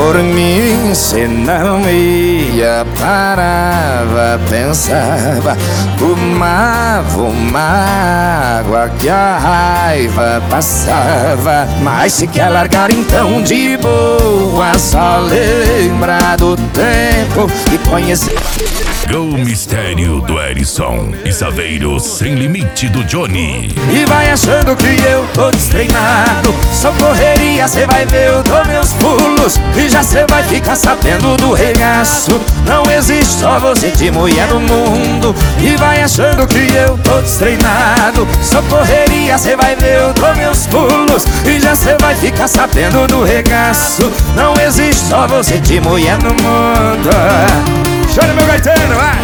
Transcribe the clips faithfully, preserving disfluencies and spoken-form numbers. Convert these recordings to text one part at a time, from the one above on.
Por mim cê não ia, parava, pensava, fumava uma água que a raiva passava. Mas se quer largar então de boa, só lembra do tempo que conheci. Go Mistério do Erison e Saveiro Sem Limite do Johnny. E vai achando que eu tô destreinado, só correria, cê vai ver eu dou meus pulos e já cê vai ficar sabendo do regaço. Não existe só você de mulher no mundo. E vai achando que eu tô destreinado, só correria, cê vai ver eu dou meus pulos e já cê vai ficar sabendo do regaço. Não existe só você de mulher no mundo. Chora meu gaitano, vai!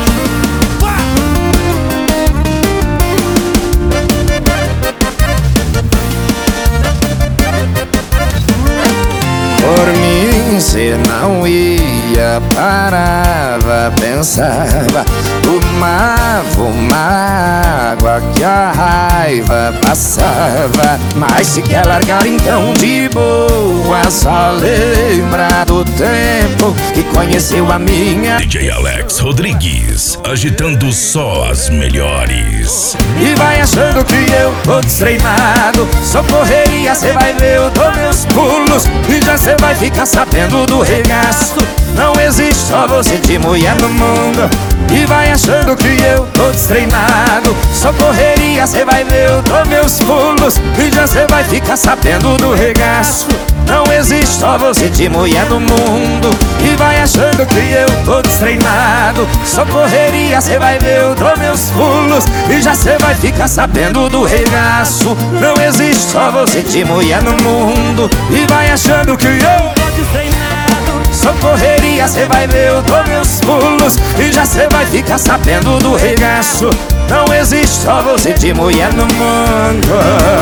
Por mim cê não ia, parava, pensava, fumava uma água que a raiva passava. Mas se quer largar então de boa, só lembra do tempo que conheceu a minha. D J Alex Rodrigues, agitando só as melhores. E vai achando que eu tô destreinado, só correria, cê vai ver eu dou meus pulos e já cê vai ficar sabendo do regaço. Não existe só você de mulher no mundo. E vai achando que eu tô destreinado, só correria, cê vai ver eu dou meus pulos e já cê vai ficar sabendo do regaço. Não existe só você de mulher no mundo. E vai achando que eu tô destreinado, só correria, cê vai ver eu dou meus pulos e já cê vai ficar sabendo do regaço. Não existe só você de mulher no mundo. E vai achando que eu tô destreinado, só correria, cê vai ver eu dou meus pulos e já cê vai ficar sabendo do regaço. Não existe só você de mulher no mundo.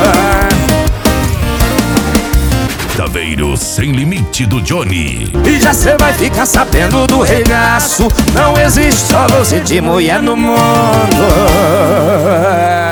Saveiro Sem Limite do Johnny. E já cê vai ficar sabendo do regaço. Não existe só você de mulher no mundo.